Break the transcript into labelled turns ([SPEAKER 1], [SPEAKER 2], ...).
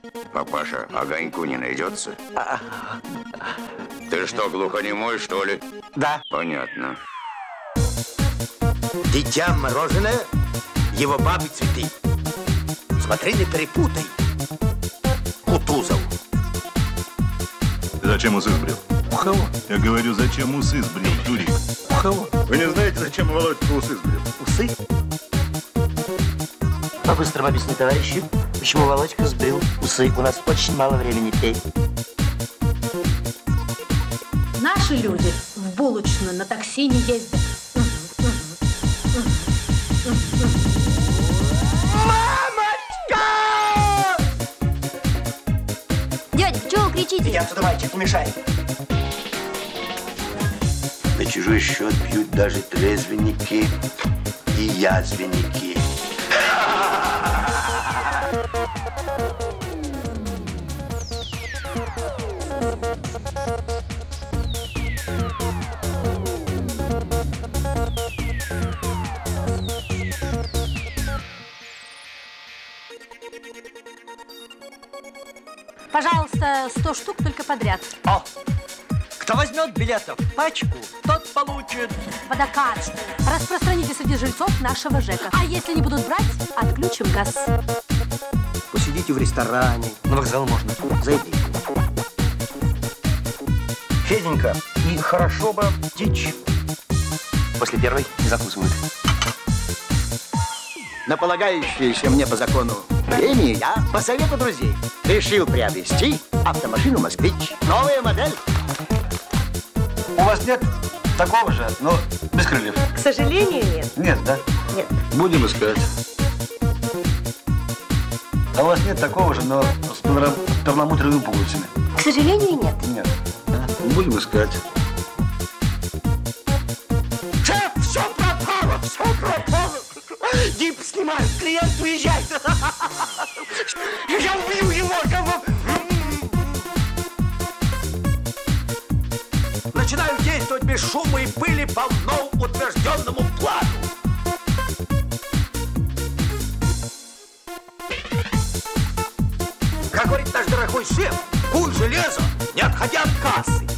[SPEAKER 1] Папаша, огоньку не найдется? Ты что, глухонемой, что ли?
[SPEAKER 2] Да.
[SPEAKER 1] Понятно.
[SPEAKER 2] Дитя мороженое, его бабы цветы. Смотри, не перепутай. Кутузов.
[SPEAKER 3] Ты зачем усы сбрил?
[SPEAKER 2] У кого?
[SPEAKER 3] Я говорю, зачем усы сбрил, дурик?
[SPEAKER 2] У кого?
[SPEAKER 3] Вы не знаете, зачем Володька усы сбрил?
[SPEAKER 2] Усы? По-быстрому объясни, товарищи, почему Володька сбрил усы. У нас очень мало времени, пей.
[SPEAKER 4] Наши люди в булочную на такси не ездят.
[SPEAKER 2] Мамочка!
[SPEAKER 5] Дядя, чего вы кричите?
[SPEAKER 2] Иди отсюда, мальчик, не мешай.
[SPEAKER 6] На чужой счет пьют даже трезвенники и язвенники.
[SPEAKER 4] Пожалуйста, 100 штук только подряд.
[SPEAKER 7] О! Кто возьмет билетов пачку, тот получит...
[SPEAKER 4] Водокачку. Распространите среди жильцов нашего ЖЭКа. А если не будут брать, отключим газ.
[SPEAKER 2] Посидите в ресторане. На вокзал можно. Зайди. Феденька, и хорошо бы дичь. После первой не закусывают. На полагающееся мне по закону премии я, по совету друзей, решил приобрести автомашину «Москвич». Новая модель.
[SPEAKER 7] У вас нет такого же, но без крыльев?
[SPEAKER 8] К сожалению, нет.
[SPEAKER 7] Нет, да?
[SPEAKER 8] Нет.
[SPEAKER 7] Будем искать. А у вас нет такого же, но с перламутровыми пуговицами?
[SPEAKER 8] К сожалению, нет.
[SPEAKER 7] Нет. Будем искать.
[SPEAKER 2] Шеф, все пропало, все пропало. Дип снимают, клиент уезжает. Я убью его. Начинаю действовать без шума и пыли по мnou утвержденному плану. Как говорит наш дорогой шеф, куй железо, не отходя от кассы.